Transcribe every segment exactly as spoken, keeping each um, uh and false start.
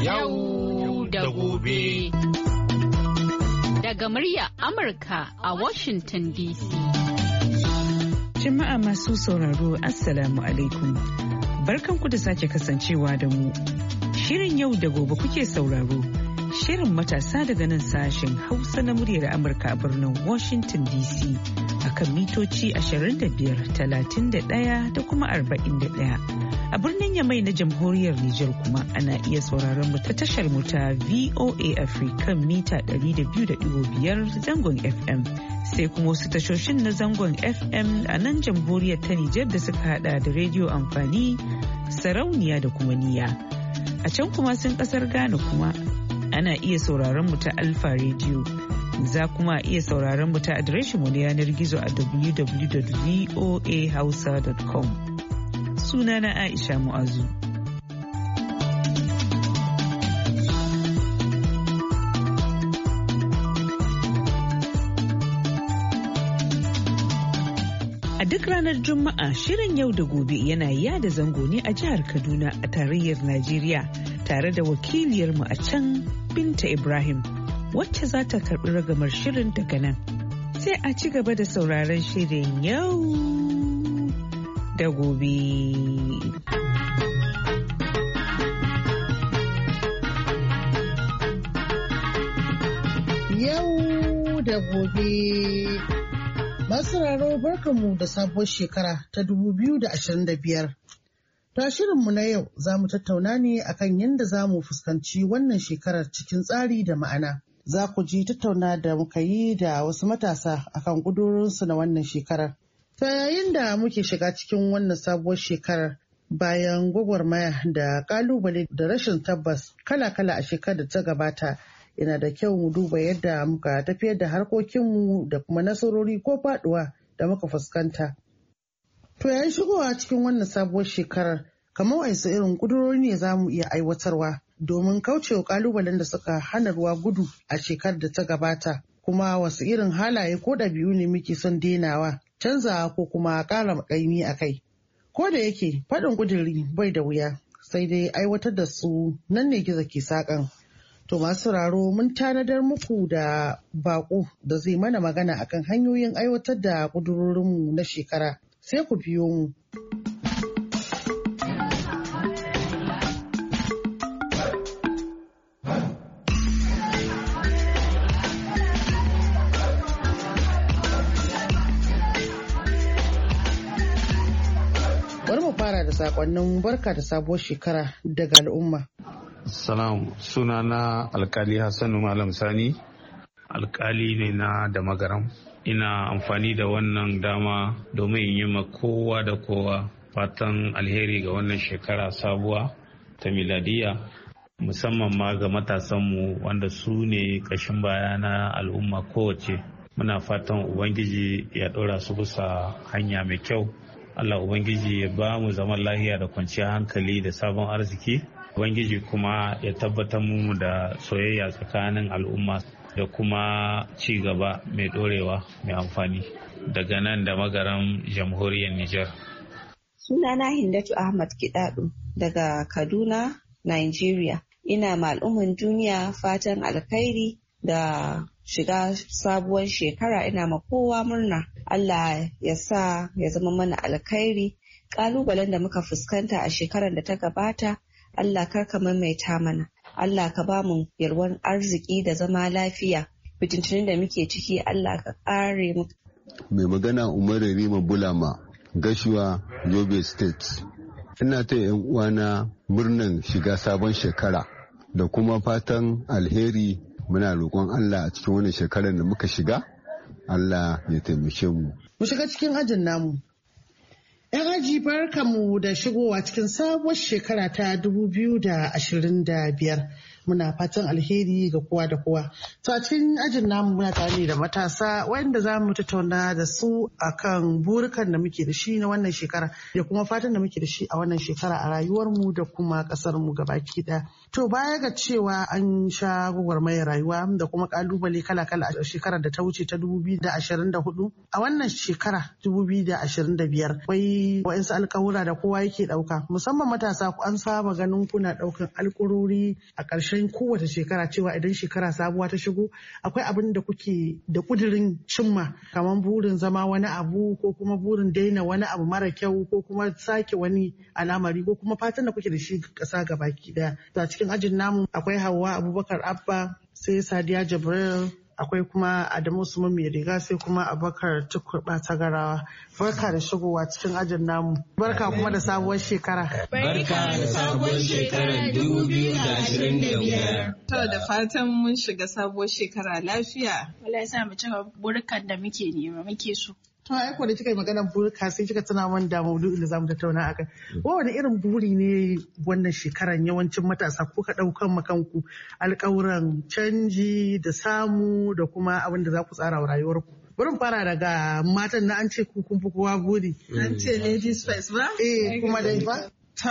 Yau da gobe. Daga murya Amurka a Washington D C. Jama'a masu sauraro, Assalamu alaikum. Barkanku da sake kasancewa da mu. Shirin yau da gobe kuke sauraro. Shirin matasa daga nan sashen Hausa na muryar Amurka a birnin Washington D C akan mitoci ashirin da biyar, talatin da ɗaya da kuma arba'in da ɗaya. A birnin Yamai na jamhuriyar Nijar kuma ana iya sauraron mu ta tashar mu ta V O A Africa mita ɗari da biyu da ɗigo biyar zangon F M. Sai kuma wasu tashoshin na zangon F M a nan jamhuriyar ta Nijar da suka hada da rediyo amfani, sarauniya da kuma niya. A can kuma sun kasar Ghana kuma ana iya sauraron mu ta Alpha Radio. Za kuma iya sauraron mu ta adireshin mu na yanar gizo a w w w dot voa hausa dot com. Sunana Aisha Mu'azu. A duk ranar Juma'a shirin yau da gobe yana yada zango ne a jihar Kaduna a tarayyar Najeriya tare da wakiliyarmu a can Binta Ibrahim wacce za ta karbi ragamar shirin daga nan. Sai a ci gaba da sauraron shirin yau da gobe. Yau da gobe. Masu raro barkanmu da sabuwar shekara ta dubu biyu da ashirin da biyar. Ta shirinmu na yau za mu tattauna ne akan yadda za mu fuskanci wannan shekarar cikin tsari da ma'ana. Za ku ji tattauna da muka yi da wasu matasa akan ƙudurinsu na wannan shekarar. Ta yayin da muke shiga cikin wannan sabuwar shekarar bayan gwagwarmaya da ƙalubale da rashin tabbas kala-kala a shekarar da ta gabata, yana da kyau mu duba yadda muka tafiyar da harkokinmu da kuma nasarori ko faɗuwa da muka fuskanta. To yayin shigowa cikin wannan sabuwar shekarar, kamar wasu irin ƙudurori ne za mu iya aiwatarwa domin kaucewa ƙalubalen da suka hana ruwa gudu a shekarar da ta gabata, kuma wasu irin halaye ko ɗabi'u ne muke son denawa, canzawa ko kuma ƙara ƙaimi a kai. Ko da yake faɗin ƙuduri bai da wuya, sai dai aiwatar da su nan ne gizo ke saƙan. To masu raro mun tanadar muku da baƙo da zai mana magana akan hanyoyin aiwatar da ƙudurorinmu na shekara. Sai ku biyo mu. Bari mu fara da sakonnin barka da sabuwar shekara daga al'umma. Salam, sunana alkali Hassanu Malam Sani, alkali ne na da magaram. Ina amfani da wannan dama domin yi ma kowa da kowa fatan alheri ga wannan shekara sabuwa ta miladiya, musamman ma ga matasanmu wanda su ne ƙashin baya na al'umma kowace. Muna fatan Ubangiji ya ɗora su bisa hanya mai kyau. Allah Ubangiji ya ba mu zaman lahiya da kwanciyar hankali da sabon arziki. Ubangiji kuma ya tabbatar mu da soyayya tsakanin al'umma da kuma ci gaba mai dorewa mai amfani daga nan da magaran jamhuriyar Nijar. Sunana Hindatu Ahmad Kidadu daga Kaduna, Nigeria. Ina ma al'umman duniya fatan alkhairi da shiga sabuwar shekara. Ina ma kowa murna. Allah ya sa ya zama mana alkhairi. Ƙalubalen da muka fuskanta a shekarar da ta gabata, Allah karka maimaita mana. Allah ka ba mu yalwan arziki da zama lafiya. Fitintunin da muke ciki Allah ka kare mu. Mai magana Umaru Rima Bulama, Gashuwa, Yobe State. Ina ta yan uwana murnan shiga sabon shekara da kuma fatan alheri. Muna roƙon Allah a cikin wannan shekarar da muka shiga, Allah ya taimake mu. Mu shiga cikin ajin namu. ‘Yan aji barkanmu da shigowa cikin sabuwar shekara ta dubu biyu da ashirin da biyar. muna fatan alheri ga kowa da kowa. To a cikin ajin namu muna tare da matasa wanda za mu tattauna da su akan burukan da muke da shi na wannan shekara da kuma fatan da muke da shi a wannan shekara a rayuwarmu da kuma ƙasarmu gabaki ɗaya. To baya ga cewa an sha gwagwarmayar rayuwa da kuma kalubale kala-kala a shekarar da ta wuce ta dubu biyu da ashirin da hudu, a wannan shekara dubu biyu da ashirin da biyar akwai wa'insu alkawura da kowa yake ɗauka, musamman matasa an saba ganin kuna ɗaukan alkurori a ƙarshen kowace shekara cewa idan shekara sabuwa ta shigo akwai abin da kuke da kudirin cimma, kamar burin zama wani abu ko kuma burin daina wani abu mara kyau ko kuma sake wani al'amari ko kuma fatan da kuke da shi ƙasa gabaki daya. A cikin ajin namu akwai Hauwa Abubakar Abba, sai Sadiya Jibril, akwai kuma Adamu Usman mai riga, sai kuma Abubakar Tukurba Tagarawa. Barka da shigowa cikin ajin namu. Barka kuma da sabuwar shekara. Barka da sabuwar shekarar dubu biyu da ashirin da biyar. To da fatan mun shiga sabuwar shekara lafiya. Allah ya sa mu cika burkan da muke nema muke so. To ai ko da kika yi maganar burka sai kika tuna man da maudu'in da zamu tattauna akai. Wani irin buri ne wannan shekaran yawancin matasa kuka daukan makanku alƙawuran canji da samu da kuma abin da za ku tsara wa rayuwarku? Bari fara daga matan na an ce ku kun fi kowa buri. An ce ladies first ba? Eh kuma dai ba?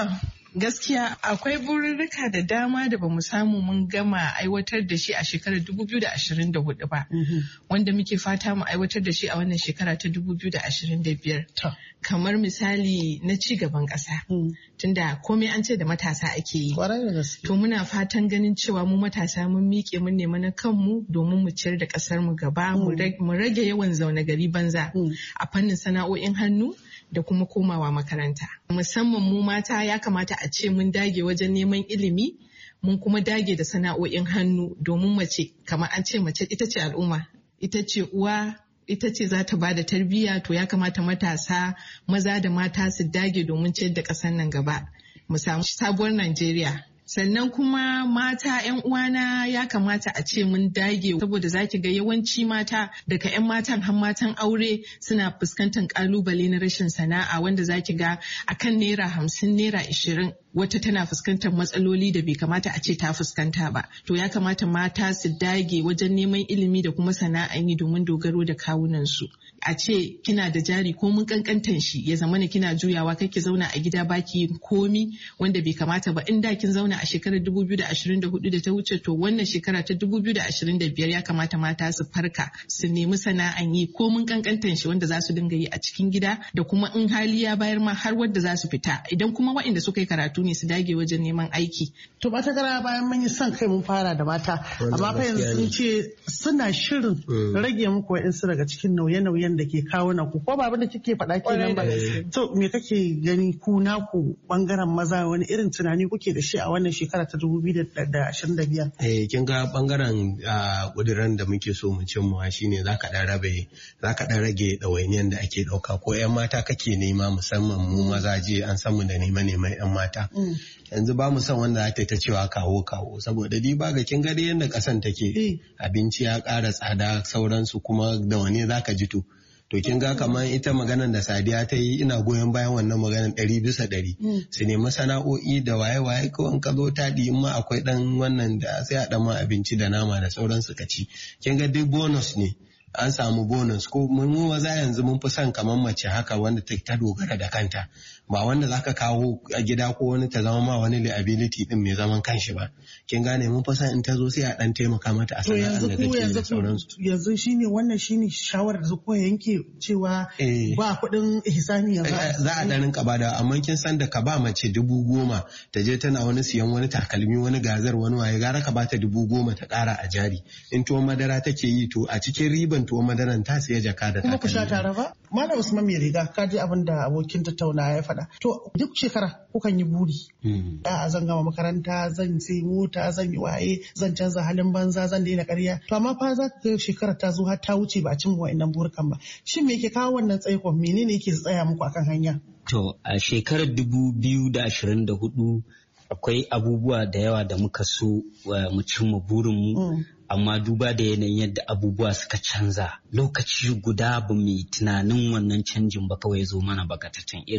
Gaskiya akwai burirrika da dama da bamu samu mun gama aiwatar da shi a shekarar dubu biyu da ashirin da hudu ba, wanda muke fata mu aiwatar da shi a wannan shekara ta dubu biyu da ashirin da biyar. Kamar misali na ci gaban ƙasa, tunda komai an ce da matasa ake yi. To muna fatan ganin cewa mu matasa mun miƙe mun nema na kanmu domin mu ciyar da ƙasar mu gaba, mu rage yawan zaune gari banza a fannin sana'o'in hannu da kuma komawa makaranta. Musamman mu mata ya kamata a ce mun dage wajen neman ilimi, mun kuma dage da sana'o'in hannu domin mace, kamar an ce mace ita ce al'umma, ita ce uwa, ita ce za ta bada tarbiyya. To ya kamata matasa maza da mata su dage domin ciyar da ƙasar nan gaba, mu samu sabuwar Najeriya. Sannan kuma mata 'yan uwana ya kamata a ce mun dage, saboda zaki ga yawanci mata daga 'yan matan har matan aure suna fuskantar kalubale na rashin sana'a, wanda zaki ga akan naira hamsin naira ishirin wata tana fuskantar matsaloli da bai kamata a ce ta fuskanta ba. To ya kamata mata su dage wajen neman ilimi da kuma sana'an yi domin dogaro da kawunansu. A ce kina da jari ko mun kankantan shi, ya zamana kina juyawa, kai ki zauna a gida baki yin komi, wanda bai kamata ba. In da kin zauna a shekarar dubu biyu da ashirin da hudu da ta wuce, to wannan shekara ta dubu biyu da ashirin da biyar ya kamata mata su farka su nemi sana'an yi ko mun kankantan shi, wanda za su dinga yi a cikin gida, da kuma in hali ya bayar ma har wadda za su fita. Idan kuma waɗanda suka yi karatu ne su dage wajen neman aiki. To mata gara bayan mun yi son kai mun fara da mata, amma fa yanzu sun ce suna shirin rage muku wa'insu daga cikin nauye-nauyen da ke kawo na ku, ko ba abin da kike faɗa kenan ba. To me kake gani ku naku bangaren maza, wani irin tunani kuke da shi a wannan shekara ta dubu biyu da ashirin da biyar? Eh kin ga bangaren kudiran da muke so mu cimma shine zaka dan rabe zaka dan rage ɗawainiyan da ake ɗauka, ko 'yan mata kake nema, musamman mu mazaje an san mu da neman-neman 'yan mata. Yanzu ba mu son wanda za ta ta cewa kawo kawo, saboda di ba ga kin gari yadda kasan take, abinci ya ƙara tsada sauransu, kuma da wani zaka ji to. To kin ga kamar ita maganar da Sadiya ta yi, ina goyon bayan wannan maganar ɗari bisa ɗari. Su nemi sana'o'i da waye-waye, ko in ka zo taɗi in ma akwai ɗan wannan da sai a ɗan ma abinci da nama da sauransu ka ci. Kin ga duk bonus ne. An samu bonus, ko mu maza yanzu mun fi son kamar mace haka wanda ta dogara da kanta, ba wanda zaka kawo a gida ko wani ta zama ma wani liability din mai zaman kanshi ba. Kin gane, mun fi son in ta zo sai a dan taimaka mata a sana'ar da take da sauransu. Yanzu shine wannan shine shawarar da ko yanke cewa ba kuɗin ihsani yanzu za a dan rinka bada, amma kin san da ka ba mace dubu goma ta je tana wani siyan wani takalmi wani gazar wani waye, gara ka bata dubu goma ta ƙara a jari. In tuwon madara take yi, to a cikin riban tuwon madaran ta siya jaka da takalmi. Kuma ku sha tare ba? Malam Usman mai riga, ka ji abin da abokin tattauna ya faɗa. To duk shekara kukan yi buri. A zan gama makaranta, zan sai mota, zan yi waye, zan canza halin banza, zan daina ƙarya. To amma fa za ka ga shekarar ta zo har ta wuce ba a cimma wa'annan burukan ba. Shin me yake kawo wannan tsaikon? Menene yake tsaya muku akan hanya? To a shekarar dubu biyu da ashirin da hudu akwai abubuwa da yawa da muka so mu cimma burinmu. Amma duba da yanayin yadda abubuwa suka canza, lokaci guda ba mu tunanin wannan canjin ba, kawai zo mana bakatatan irin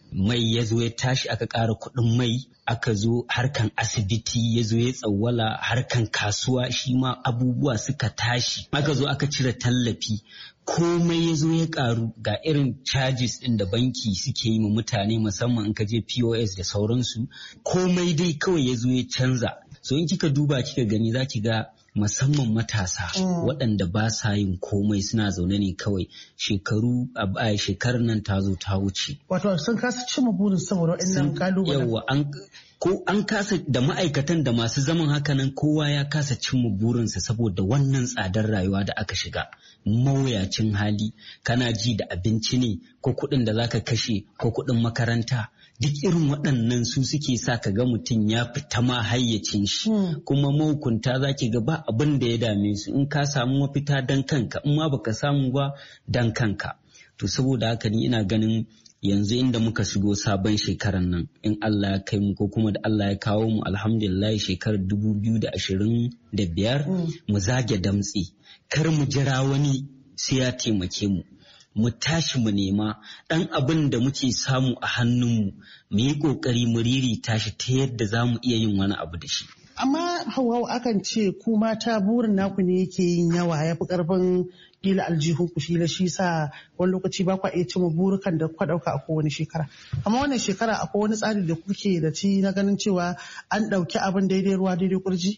mai ya zo ya tashi aka ƙara kuɗin mai, aka zo harkan asibiti ya zo ya tsawwala, harkan kasuwa shi ma abubuwa suka tashi, aka zo aka cire tallafi, komai ya zo ya ƙaru, ga irin charges ɗin da banki suke yi ma mutane musamman in ka je P O S da sauransu, komai dai kawai ya zo ya canza. So in kika duba kika gani za ki ga musamman matasa mm. waɗanda ba sa yin komai suna zaune ne kawai, shekaru a shekarar nan ta zo ta wuce. Wato sun kasa cimma burin saboda waɗannan kalubalen. Yawwa an ko an kasa, da ma'aikatan da masu zaman hakanan kowa ya kasa cimma burinsa saboda wannan tsadar rayuwa da aka shiga. Mawuyacin hali, kana ji da abinci ne ko kuɗin da zaka kashe ko kuɗin makaranta, duk irin waɗannan su suke sa ka ga mutum ya fita ma hayyacin shi. Hmm. Kuma mahukunta za ki ga ba abin da ya dame su, in ka samu mafita dan kanka, in ma baka samu ba dan kanka. To saboda haka ni ina ganin yanzu inda muka shigo sabon shekaran nan, in Allah ya kai mu ko kuma da Allah ya kawo mu alhamdulillah shekarar dubu biyu da ashirin da biyar, mm. mu zage damtse, kar mu jira wani sai ya taimake mu. Mu tashi mu nema ɗan abin da muke samu a hannunmu, mu yi ƙoƙari mu riri tashi ta yadda za mu iya yin wani abu da shi. Amma Hauwa akan ce ku mata burin naku ne yake yin yawa, ya fi ƙarfin kila aljihun ku, shi shi sa wani lokaci ba kwa iya cimma burukan da kuka ɗauka a kowane shekara. Amma wannan shekara akwai wani tsari da kuke da ci na ganin cewa an ɗauki abin daidai ruwa daidai kurji?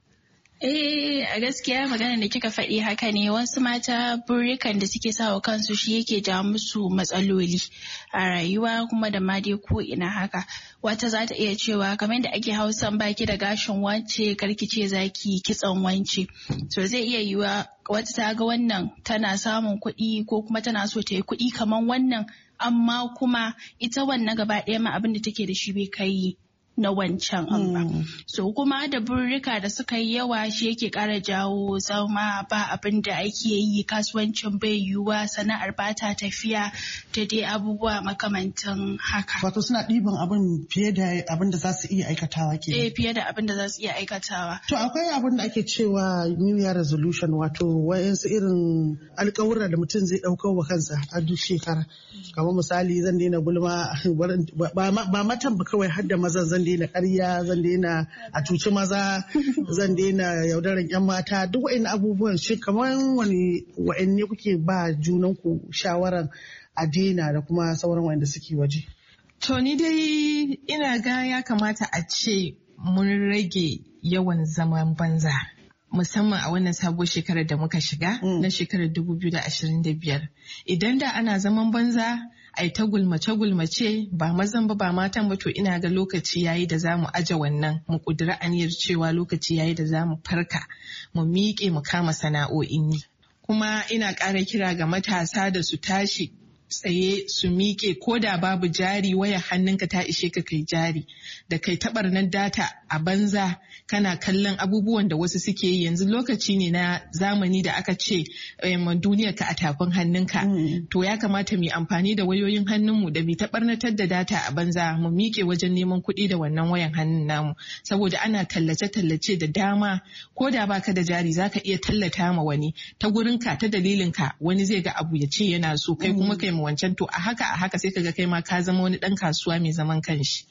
Eh, a gaskiya magana da kika faɗi haka ne, wasu mata burikan da suke sawa kansu shi yake ja musu matsaloli a rayuwa kuma da ma dai ko ina haka. Wata za ta iya cewa kamar da ake hausan baki da gashin wance karki ce zaki kitson wance. So zai iya yiwa wata ta ga wannan tana samun kuɗi ko kuma tana so ta yi kuɗi kamar wannan, amma kuma ita wannan gaba ɗaya ma abin da take da shi bai kai na wancan amma. Mm. So kuma da burrika da suka yi yawa shi yake ƙara jawo zama ba abin da ake yi, kasuwancin bai yiwuwa, sana'ar ba ta tafiya da dai abubuwa makamantan haka. Wato suna ɗiban abin fiye da abin da za su iya aikatawa ke. Eh, fiye da abin da za su iya aikatawa. To akwai abin da ake cewa New Year resolution, wato wayansu irin alƙawura da mutum zai ɗaukar wa kansa a duk shekara. Kamar misali zan daina gulma, ba matan ba kawai har da mazan, zan daina ƙarya, zan daina a cuci maza, zan daina yaudaran yan mata, duk wa'in abubuwan shi kamar wani wa'in kuke ba junanku shawaran a daina da kuma sauran wa'inda suke waje. To ni dai ina ga ya kamata a ce mun rage yawan zaman banza, musamman a wannan sabuwar shekarar da muka shiga mm. na shekarar dubu biyu da ashirin da biyar. Idan da ana zaman banza ai ta gulmace-gulmace ba mazan ba ba matan ba, to ina ga lokaci yayi da za mu aje wannan, mu kudura aniyar cewa lokaci yayi da za mu farka, mu miƙe mu kama sana'o'in yi. Kuma ina ƙara kira ga matasa da su tashi tsaye su miƙe, ko da babu jari waya hannunka ta ishe ka kai jari, da kai taɓarnar data a banza kana kallon abubuwan da wasu suke yi. Yanzu lokaci ne na zamani da aka ce duniyar ka a tafin hannunka. Mm. To ya kamata mu amfani da wayoyin hannunmu da mu taɓarnatar da data a banza, mu miƙe wajen neman kuɗi da wannan wayan hannun namu, saboda ana tallace-tallace da dama, ko da baka da jari zaka iya tallata ma wani ta gurinka, ta dalilinka wani zai ga abu ya ce yana so, kai kuma kai mu wancan, to a haka a haka sai kaga kai ma ka zama wani ɗan kasuwa mai zaman kanshi.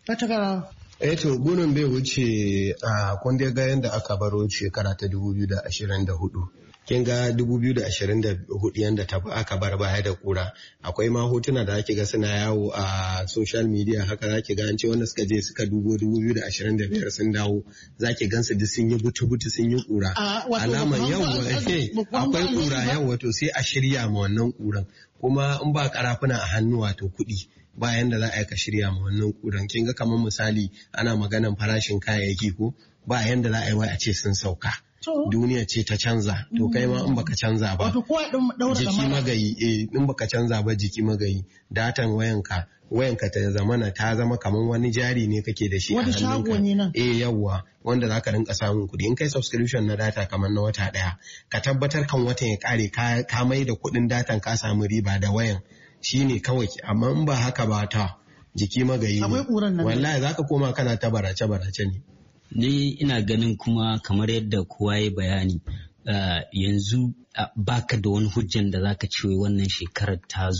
Eh to gunin bai wuce a kun dai ga yanda aka baro shekara ta dubu biyu da ashirin da hudu. Kin ga dubu biyu da ashirin da hudu yanda ta aka bar baya da kura. Akwai ma hotuna da ake ga suna yawo a social media, haka zaki ga an ce wanda suka je suka dubo dubu biyu da ashirin da biyar sun dawo, zaki gansu duk sun yi butu-butu sun yi kura. Alaman yawa akwai kura yawa, to sai a shirya ma wannan kuran. Kuma in ba karafuna a hannu wato kuɗi, ba yanda za a yi ka shirya ma wannan kuran. Kin ga kamar misali ana maganan farashin kayayyaki ko, ba yanda za a yi wai a ce sun sauka. Duniya ce ta canza, to kai ma in baka canza ba jiki magayi, eh in baka canza ba jiki magayi. Datan wayanka wayanka ta zamana ta zama kamar wani jari ne kake da shi a hannunka. Eh yawwa, wanda zaka rinka samun kuɗi in kai subscription na data kamar na wata ɗaya, ka tabbatar kan watan ya kare ka, ka mai da kuɗin datan ka samu riba da wayan, shine kawai. Amma in ba haka ba ta jiki magayi ne, wallahi zaka koma kana ta barace barace ne. Ni ina ganin kuma kamar yadda kowa ya bayani, uh, yanzu uh, baka da wani hujjan da zaka ce wannan shekarar ta zo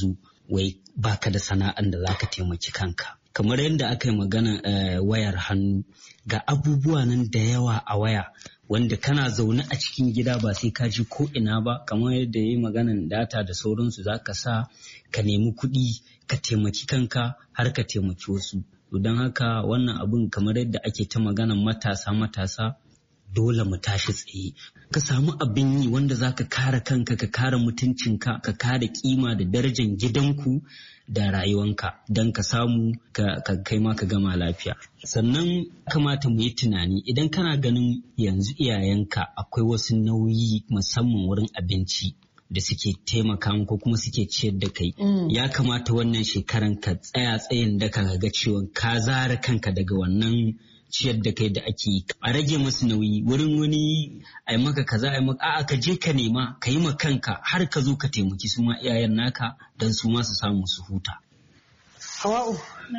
wai baka da sana'an da zaka taimaki kanka. Kamar yadda aka yi magana uh, wayar hannu, ga abubuwa nan da yawa a waya wanda kana zaune a cikin gida ba sai ka ji ko ina ba, kamar yadda ya yi maganan data da sauransu za ka sa ka nemi kuɗi ka taimaki kanka har ka taimaki wasu. Don haka wannan abun kamar yadda ake ta maganan matasa matasa dole mu tashi tsaye. Ka samu abin yi wanda za ka kare kanka, ka kare mutuncinka, ka kare kima da darajar gidanku da rayuwanka don ka samu ka kai ma ka gama lafiya. Sannan kamata mu yi tunani idan kana ganin yanzu iyayenka akwai wasu nauyi musamman wurin abinci da suke taimaka ko kuma suke ciyar da kai. Mm. Ya kamata wannan shekaran ka tsaya tsayin da ka ga cewa ka zara kanka daga wannan ciyar da kai da ake yi. A rage masu nauyi wurin wani a yi maka kaza a yi maka a'a ka je ka nema ka yi ma kanka har ka zo ka taimaki su ma iyayen naka don su ma su samu su huta. Hawa'u.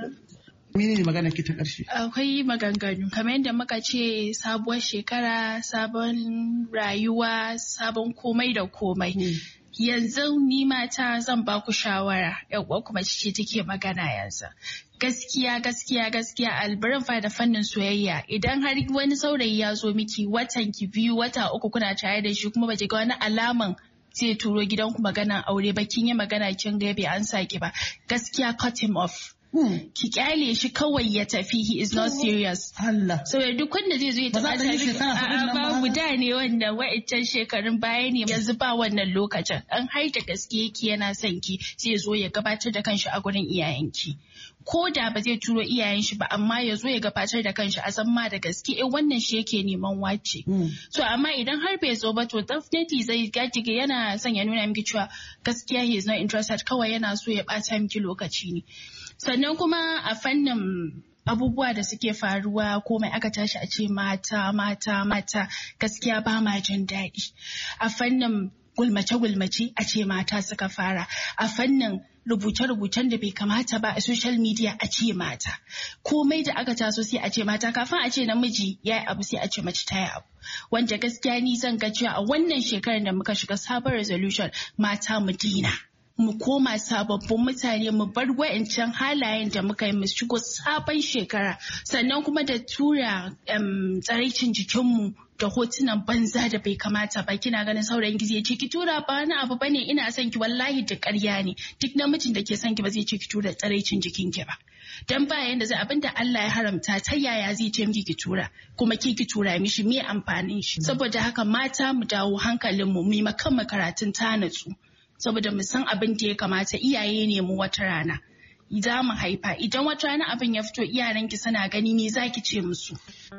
Mene ne magana ki ta ƙarshe? Akwai maganganu kamar yadda muka ce sabuwar shekara, sabon rayuwa, sabon komai da komai. Hmm. Yanzu ni mata zan ba ku shawara, yawwa kuma ce take magana yanzu. Gaskiya gaskiya gaskiya albarin fa da fannin soyayya idan har wani saurayi ya zo miki watan ki biyu wata uku kuna tare da shi kuma ba ga wani alaman zai turo gidanku maganan aure ba, kin yi magana kin ga bai an saki ba, gaskiya cut him off. Hmm. Ki kyale shi kawai ya tafi, he is not serious. Allah. So duk wanda zai zo ya tafi a babu da ne wanda wa'ancan shekarun baya ne yanzu ba wannan lokacin. An har da gaske yake yana son ki zai zo ya gabatar da kanshi a gurin iyayenki. Ko da ba zai turo iyayen shi ba amma ya zo ya gabatar da kanshi a san ma da gaske eh wannan shi yake neman wace. Mm. So amma idan har bai zo ba to definitely zai gaji yana son ya nuna miki cewa gaskiya he is not interested, kawai yana so ya bata miki lokaci ne. Sannan kuma a fannin abubuwa da suke faruwa komai aka tashi a ce mata mata mata gaskiya ba ma jin daɗi. A fannin gulmace-gulmace a ce mata suka fara, a fannin rubuce-rubucen da bai kamata ba a social media a ce mata, komai da aka taso sai a ce mata, kafin a ce namiji ya yi abu sai a ce mace ta yi abu, wanda gaskiya ni zan ga cewa a wannan shekarar da muka shiga sabon resolution mata mu dina. Mu koma sababbin mutane, mu bar wa'ancan halayen da muka yi, mu shigo sabon shekara. Sannan kuma da tura um, tsaraicin jikinmu da hotunan banza da bai kamata ba, kina ganin saurayin gizi ya ce ki tura ba wani abu bane ina son ki, wallahi da ƙarya ne. Duk namijin da ke son ki ba zai ce ki tura tsaraicin jikin ki ba. Dan ba yanda zai abinda Allah ya haramta ta yaya zai ce miki ki tura kuma ki ki tura mishi, me amfanin shi? Saboda haka mata mu dawo hankalin mu mu makan karatun ta natsu. Saboda mu san abin da ya kamata, iyaye ne mu wata rana. Za mu haifa, idan wata rana abin ya fito iyayenki suna gani me zaki ce musu?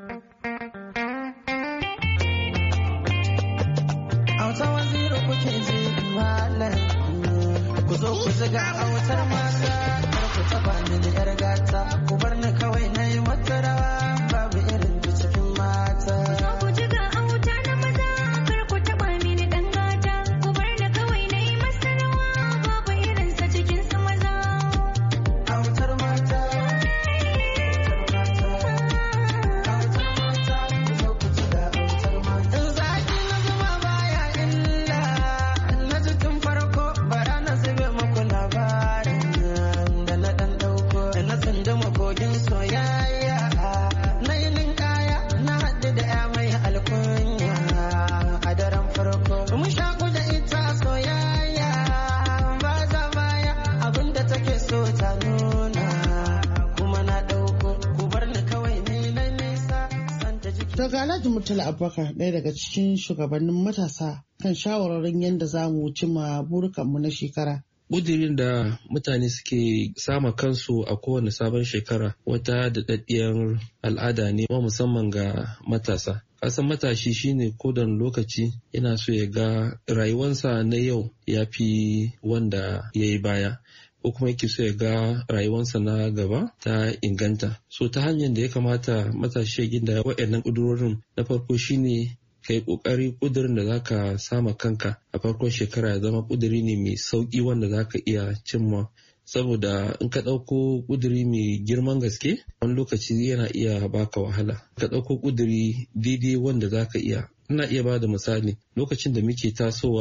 Auta waziri kuke ji malam, ku zo ku ziga autar mata, kar ku taba ni da yar gata, ku bar ni kawai na yi wata rawa, babu irin ta cikin mata. Alhaji Murtala Abubakar ɗaya daga cikin shugabannin matasa kan shawararin yadda za mu cimma burukanmu na shekara. ƙudirin da mutane suke sama kansu a kowane sabon shekara wata daɗaɗɗiyar al'ada ne musamman ga matasa. Kasan matashi shine kodan lokaci yana so ya ga rayuwansa na yau ya fi wanda ya yi baya, ko kuma yake so ya ga rayuwarsa na gaba ta inganta. So ta hanyar da ya kamata matashi ya ginda waɗannan ƙudurorin, na farko shine ka yi ƙoƙari ƙudurin da zaka sama kanka a farkon shekara ya zama ƙuduri ne mai sauƙi wanda zaka iya cimma. Saboda in ka ɗauko ƙuduri mai girman gaske wani lokaci yana iya baka wahala. Ka ɗauko ƙuduri daidai wanda zaka iya. Ina iya ba da misali lokacin da muke tasowa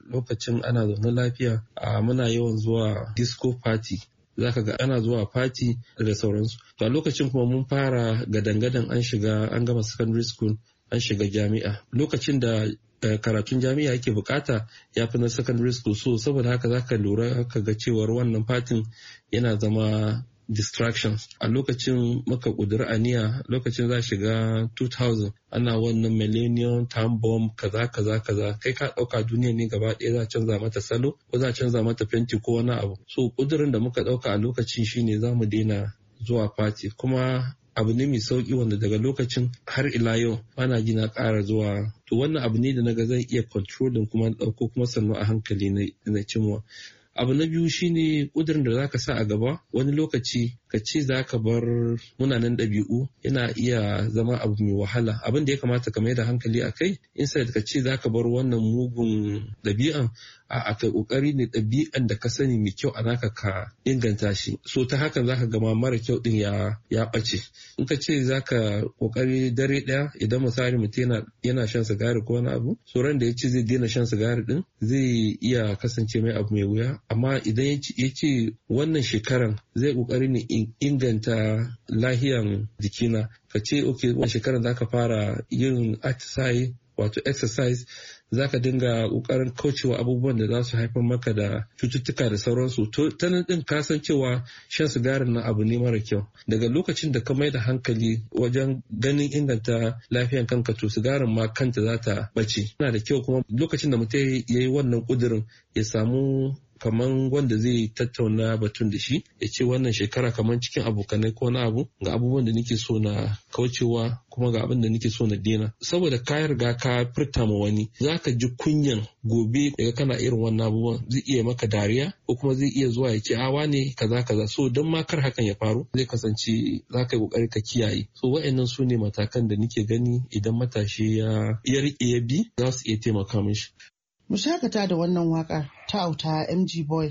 lokacin ana zaune lafiya a muna yawan zuwa disco party. Za ka ga ana zuwa party da sauransu. To a lokacin kuma mun fara gadan-gadan an shiga an gama secondary school an shiga jami'a. Lokacin da uh, karatun jami'a yake bukata ya fi na secondary school, so saboda haka za ka lura ka ga cewar wannan fatin yana zama distractions. A lokacin muka ƙudiri aniya lokacin za shiga two thousand ana wannan millennium time bomb kaza kaza kaza kai ka ɗauka duniya ne gaba ɗaya za a canza mata salo ko za a canza mata fenti ko wani abu. So ƙudurin da muka ɗauka a lokacin shine za mu daina zuwa party, kuma abu ne mai sauki wanda daga lokacin har ila yau ana gina ƙara zuwa. To wannan abu ne da naga zai iya controlling kuma ɗauko kuma sannu a hankali na cimwa. Abu na biyu shine ƙudurin da za ka sa a gaba wani lokaci ka ce za ka bar munanan ɗabi'u yana iya zama abu mai wahala. Abin da ya kamata ka mai da hankali a kai instead ka ce za ka bar wannan mugun ɗabi'an a kai ƙoƙari ne ɗabi'an da ka sani mai kyau a naka ka inganta shi. So ta hakan za ka gama mara kyau ɗin ya ya ɓace. In ka ce za ka ƙoƙari dare ɗaya idan misali mutum yana shan sigari ko wani abu, so ran da ya ce zai daina shan sigari ɗin zai iya kasance mai abu mai wuya. Amma idan ya ce wannan shekaran zai ƙoƙari ne inganta lahiyan jikina, ka ce ok wannan shekaran za ka fara yin atisaye wato exercise, za ka dinga ƙoƙarin kaucewa abubuwan da za su haifar maka da cututtuka da sauransu. To ta nan ɗin ka san cewa shan sigarin na abu ne mara kyau. Daga lokacin da ka mai da hankali wajen ganin inganta lafiyan kanka, to sigarin ma kanta za ta ɓace. Yana da kyau kuma lokacin da mutum ya yi wannan ƙudurin ya samu kaman wanda zai tattauna batun da shi ya ce wannan shekara kaman cikin abokanai ko na abu ga abubuwan da nake so na kaucewa kuma ga abin da nake so na dena, saboda ka riga ka furta ma wani za ka ji kunyan gobe daga kana irin wannan abubuwan zai iya maka dariya ko kuma zai iya zuwa ya ce awa ne kaza kaza. So don ma kar hakan ya faru zai kasance za ka yi kokari ka kiyaye. So wa'annan su ne matakan da nake gani idan matashi ya ya rike ya bi za su iya taimaka mishi. Mu shakata da wannan waka ta auta M G Boy.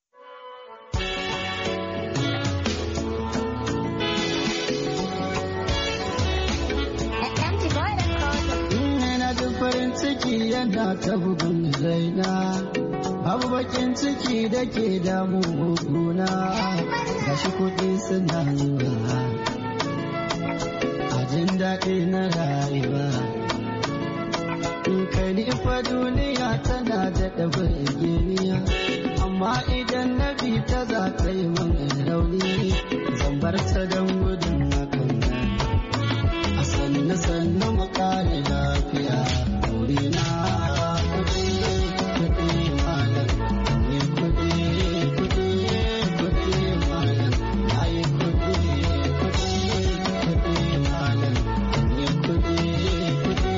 Ina jin farin ciki yana ta bugun zaina, babu bakin ciki da ke damu guna, gashi kuɗi suna zuwa, a jin daɗi na rayuwa. Kai fa duniya tana da ɗabar giniya, amma idan na bi ta za ta yi min rauni, zan bar ta don gudun hakan nan. A sannu sannu mu kare lafiya, wurina kuɗi kuɗi malam, ne kuɗi kuɗi kuɗi malam, na yi kuɗi kuɗi kuɗi malam, ne kuɗi kuɗi.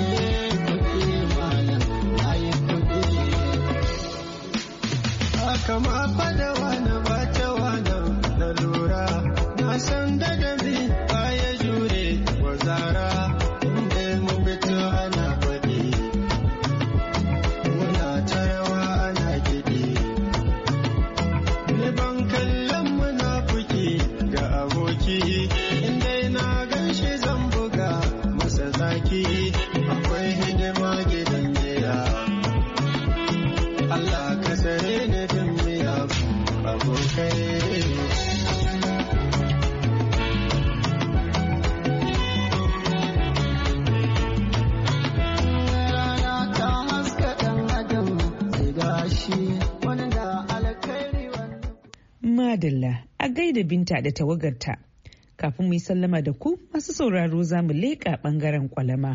Kama fada wani bata wani da lura, na san da dami baya jure wa zara, inda mun fito ana faɗi, muna tarawa ana kiɗi. Ni ban kallon munafuki ga aboki, inda na gan shi zan buga masa zaki, akwai hidima gidan jiya. Allah ka sare ni din miya abokai. Rana ta haska ɗan adam sai gashi wani da alkhairi wannan. Madalla a gaida Binta da tawagarta. Kafin mu yi sallama da ku masu sauraro za mu leƙa ɓangaren kwalama.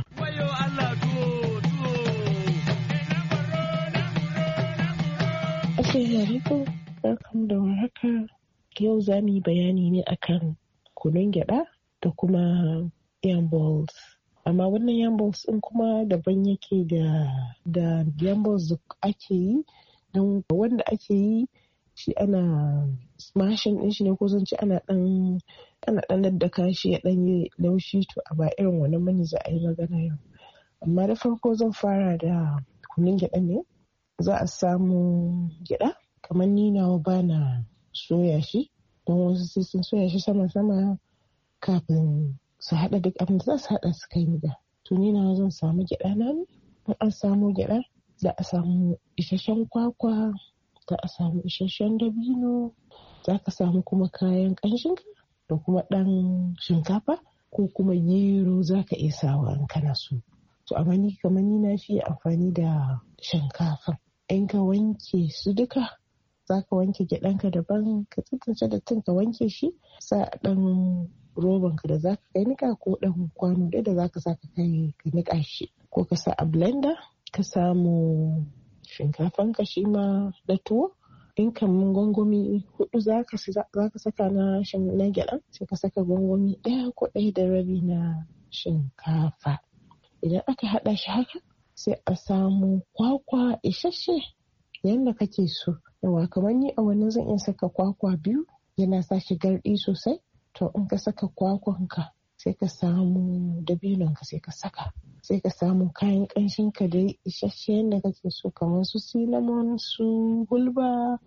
Assalamu alaikum, barkamu da warhaka. Yau za mu yi bayani ne akan kunun gyada da kuma yam balls. Amma wannan yam balls din kuma daban yake da da yam balls da ake yi, don wanda ake yi shi ana smashing din shi ne, ko zan ce ana dan ana dan daddaka shi ya dan yi laushi, to a ba irin wannan mani za a yi magana yau. Amma da farko zan fara da kunun gyada ne. Za a samu gyada kamar ni nawa ba na soya shi, don wasu sai sun soya shi sama-sama kafin su haɗa duk abin da za su haɗa su kai da. To ni nawa zan samu gyada na ne, in an samu gyada za a samu isasshen kwakwa, za a samu isasshen dabino, za ka samu kuma kayan ƙanshinka da kuma ɗan shinkafa ko kuma gero za ka iya sawa in kana so. To amma ni kamar ni na fi amfani da shinkafa. In ka wanke su duka, za ka wanke gyaɗanka daban, ka tsintsince dattin ka wanke shi, sa ɗan robanka da za ka kai niƙa ko ɗan kwano ɗaya da za ka sa ka kai ka niƙa shi. Ko ka sa a blender, ka samu shinkafanka shi ma da tuwo. In kaman gwangwami hudu za ka saka na gyaɗa, sai ka saka gwangwami ɗaya ko ɗaya da rabi na shinkafa. Idan aka haɗa shi haka, sai a samu kwakwa isasshe yadda kake so. Yawa kamar ni a wannan zan iya saka kwakwa biyu, yana sa shi garɗi sosai. To in ka saka kwakwanka, sai ka samu dabinonka sai ka saka. Sai ka samu kayan ƙanshinka da isasshe yadda kake so, kamar su cinnamon, su hulba,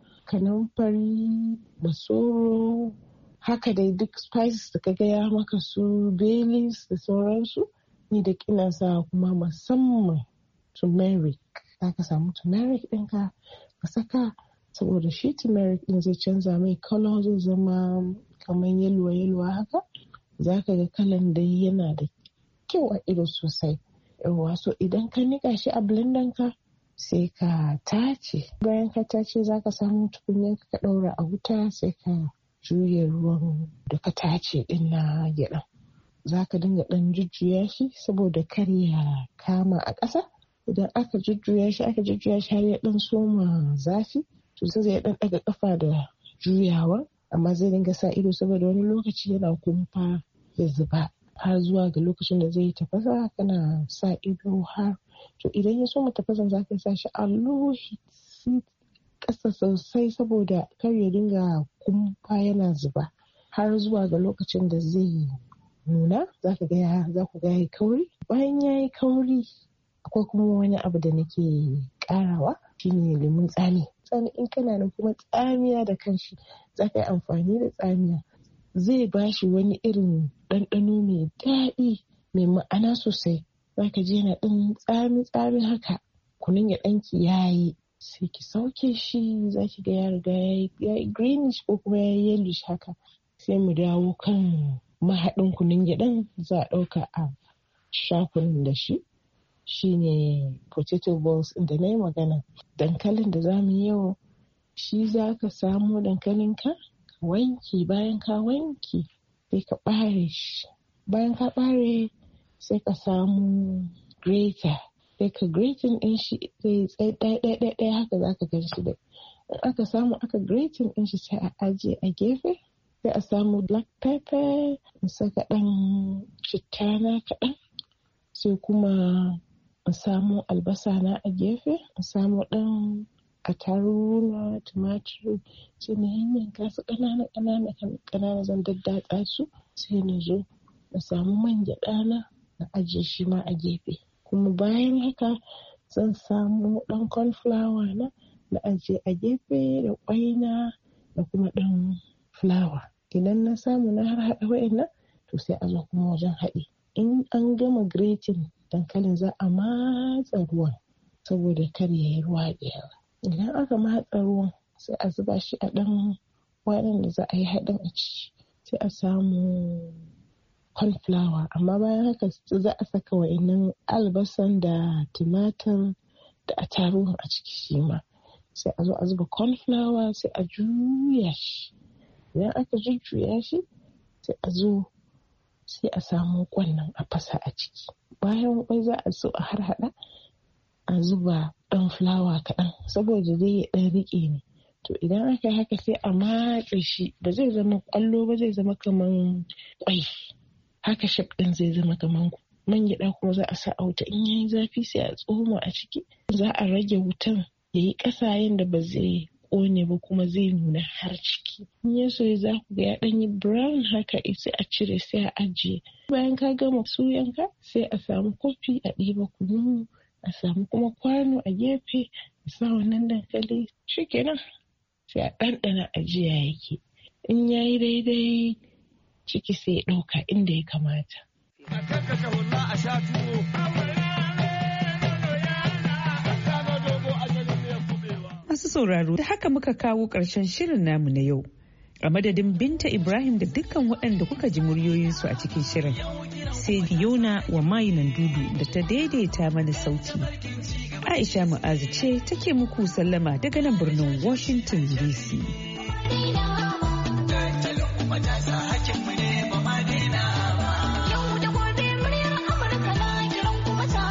kanamfari, masoro, haka dai duk spices da ka gaya maka, su bay leaves da sauransu. Ni da kina sa kuma musamman turmeric. Za ka samu turmeric ɗinka ka saka, saboda shi turmeric ɗin zai canza mai color, zai zama kamar yalwa yalwa haka. Za ka ga kalan dai yana da kyau a ido sosai. Yawwa, so idan ka nika shi a blender ka, sai ka tace. Bayan ka tace za ka samu tukunyar ka ɗaura a wuta, sai ka juya ruwan da ka tace ɗin na gyaɗa. Za ka dinga ɗan jujjuya shi saboda kar ya kama a ƙasa. Idan aka jujjuya shi aka jujjuya shi har ya ɗan soma zafi, to sai zai ɗan ɗaga ƙafa da juyawa, amma zai dinga sa ido saboda wani lokaci yana kumfa ya zuba. Har zuwa ga lokacin da zai tafasa, kana sa ido har. To idan ya soma tafasa, za ka sa shi a low heat ƙasa sosai saboda kar ya dinga kumfa yana zuba, har zuwa ga lokacin da zai nuna. Za ka ga za ku ga yayi kauri. Bayan yayi kauri, akwai kuma wani abu da nake ƙarawa, shine lemun tsami. Tsami in kana da kuma tsamiya da kanshi, za ka yi amfani da tsamiya. Zai ba shi wani irin ɗanɗano mai daɗi, mai ma'ana sosai. Za ka je na ɗan tsami-tsami haka. Kunun gyaɗanki ya yi, sai ki sauke shi. Za ki ga ya riga ya yi greenish ko kuma ya yi yellowish haka. Sai mu dawo kan mahaɗin kunun gyaɗan, za a ɗauka a sha kunun da shi. Shi ne potato balls da na yi magana. Dankalin da za mu yi yau, shi za ka samo dankalinka, wanki. Bayan ka wanki, sai ka ɓare shi. Bayan ka ɓare, sai ka samu grater. Sai ka grating ɗin shi, sai tsaye ɗaya ɗaya haka za ka gan shi da. In aka samu aka grating ɗin shi, sai a ajiye a gefe. Sai a samu black pepper, in saka ɗan citta na kaɗan. Sai kuma in samu albasa na a gefe. In samu ɗan attarugu na, tumatur. Sai na yanyanka su ƙanana ƙanana ƙanana, zan daddatsa su. Sai na zo na samu man gyaɗa na, na ajiye shi ma a gefe. Kuma bayan haka zan samu ɗan corn flour na, na ajiye a gefe, da ƙwai na, da kuma ɗan flour. Idan na samu na har haɗa wa'annan, to sai a zo kuma wajen haɗi. In an gama grating dankalin, za a matsa ruwan saboda kar ya yi ruwa da yawa. Idan aka matsa ruwan, sai a zuba shi a ɗan kwanon da za a yi haɗin a ciki. Sai a samu corn flour, amma bayan haka za a saka wa'annan albasan da tumatir da attarugu a ciki shi ma. Sai a zo a zuba corn flour, sai a juya shi. Idan aka jujjuya shi, sai a zo sai a samu ƙwan nan a fasa a ciki. Bayan ƙwai za a so a harhaɗa, a zuba ɗan fulawa kaɗan saboda dai ya ɗan riƙe ne. To idan aka yi haka, sai a matse shi. Ba zai zama ƙwallo ba, zai zama kaman ƙwai. Haka shaf ɗin zai zama kaman man gyaɗa. Kuma za a sa a wuta. In yayi zafi, sai a tsoma a ciki. Za a rage wutan ya yi ƙasa yanda ba zai ƙone ba, kuma zai nuna har ciki. In ya soya, za ku ga ya ɗan yi brown haka, sai a cire, sai a ajiye. Bayan ka gama suyanka, sai a samu kofi a ɗiba kunu, a samu kuma kwano a gefe, a sa wannan dankali. Shikenan, sai a ɗanɗana ajiya yake. In ya yi daidai, ciki sai ya ɗauka inda ya kamata. A kakkashe hulla a sha tuwo. sauraro da haka muka kawo ƙarshen shirin namu na yau. A madadin Binta Ibrahim da dukkan waɗanda kuka ji muryoyinsu a cikin shirin. Sai Fiona wa mayinan dudu da ta daidaita mana sauti. Aisha Mu'azu ce take muku sallama daga nan birnin Washington D C.